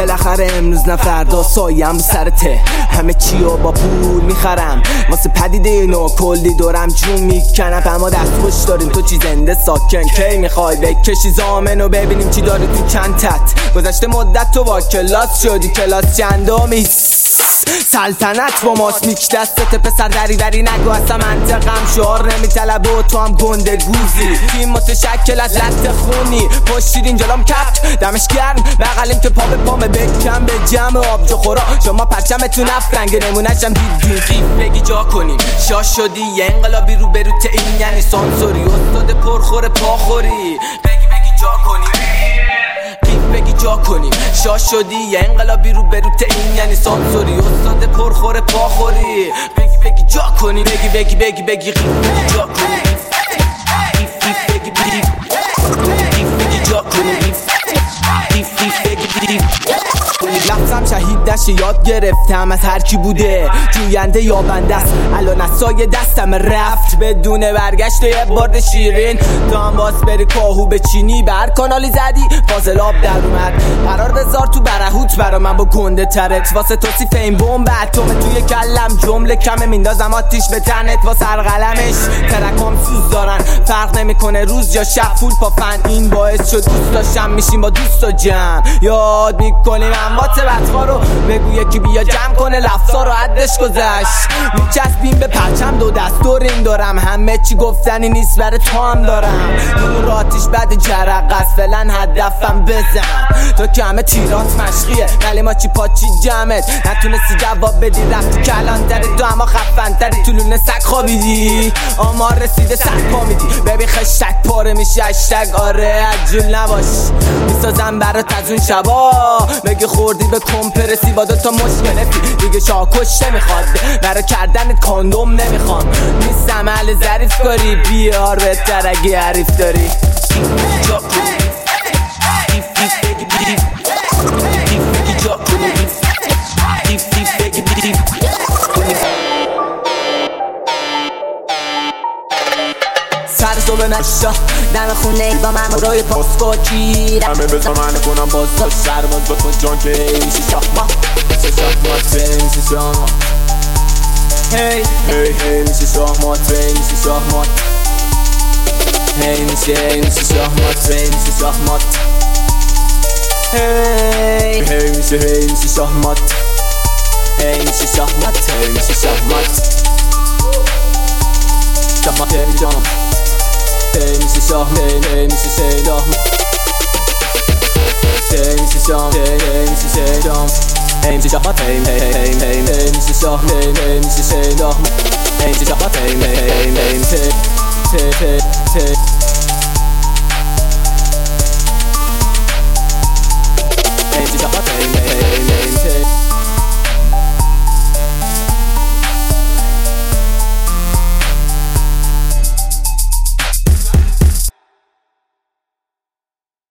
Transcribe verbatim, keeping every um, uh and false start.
بالاخره امروز نه فردا سایم سرته. همه چیو با پول میخرم واسه پدیده نو، کلی دورم جون میکنم اما دست خوش داریم تو چی زنده ساکن. کی میخوای بکشی زامنو ببینیم چی داری تو چندت؟ گذشته مدت تو با کلاس شدی، کلاس چندمی؟ سلطنت با ماست نیک دستت پسر، دری دری نگو اصلا منطقم شعار نمیطلبه و تو هم گنده گوزی. تیم متشکل از لط خونی، پشتید اینجالام کپت دمش گرم بغلیم که پا به پامه بکم به جمع آبجو خورا. شما پرچمتون افرنگ نمونشم دیدین خیف بگی جا کنیم. شاش شدی یه انقلابی رو بروت این یعنی سانسوری، استاد پرخور پاخوری بگی بگی جا کنیم. بگی جا کنیم. شاش شدی یه انقلابی رو بروت این یعنی سانسوری، استاد پرخور پاخوری بگی بگی جا کنیم. بگی بگی بگی بگی بگی جا کنیم. بگی بگی بگی جا کنیم. لفظم شهید دشت یاد گرفتم از هر کی بوده جوینده یا بنده است. الان از سایه دستم رفت بدون برگشت و یه برد شیرین. تو هم باز بری کاهو به چینی بر کانالی زدی فاضل آب در اومد. قرار بذار تو برهوت برا من با گنده ترت واسه توصیف این بوم اتم توی کلم جمله کمه میندازم آتیش به تنت واسه هر قلمش. ترکام سوز دارن فرق نمیکنه روز یا شب فول پافن. این باعث شد دوست داشتم میشیم با دوست و جمع یاد میکنیم اموات بدخوا رو. بگو یکی بیا جمع کنه لفظا رو حدش گذشت. میچسبیم به پرچم دو دست دور این دارم، همه چی گفتنی نیست برای تو هم دارم. نور آتیش بعد جرق است فعلا هدفم بزن. تو که همه تیرات مشقیه ولی ما چی پاچی جمعت نتونستی جواب بدی. رفتی کلان تری تو اما خفن تری، تو لونه سگ خوابیدی آمار رسیده سگ پا میدی. ببین خشک پاره میشی هشتگ آره عجول نباش. میسازم برات از اون شبا بگی خوردی به کمپرسی با دوتا مشکلتی دیگه شاکش نمیخواد برای کردنت کاندوم نمیخوام. نیستم اهل ظریف کاری بیار بهتر اگه حریف داری. جا کنی بگی بگی بگی جا کنی بگی بگی سر صبح نشا دم خونه با من روی پاسکو گیر همه بزا من کنم باز تو سرباز بکن جان که ایسی شاه ما ایسی شاه ما ایسی شاه ما هی هی هی ایسی شاه ما ایسی شاه ما هی ایسی ایسی شاه ما ایسی شاه ما هی هی ایسی هی ایسی شاه ما هی ایسی شاه ما هی ایسی شاه ما شاه ما هی جان Hey, Missie Shah, hey, hey, Missie Shah, hey, Missie Shah, hey, hey, Missie Shah, hey, Missie Shah, hey, hey, hey, hey, hey, Missie Shah, hey, hey, Missie Shah, hey, Missie Shah, hey, hey, hey, hey, hey, hey, hey, hey.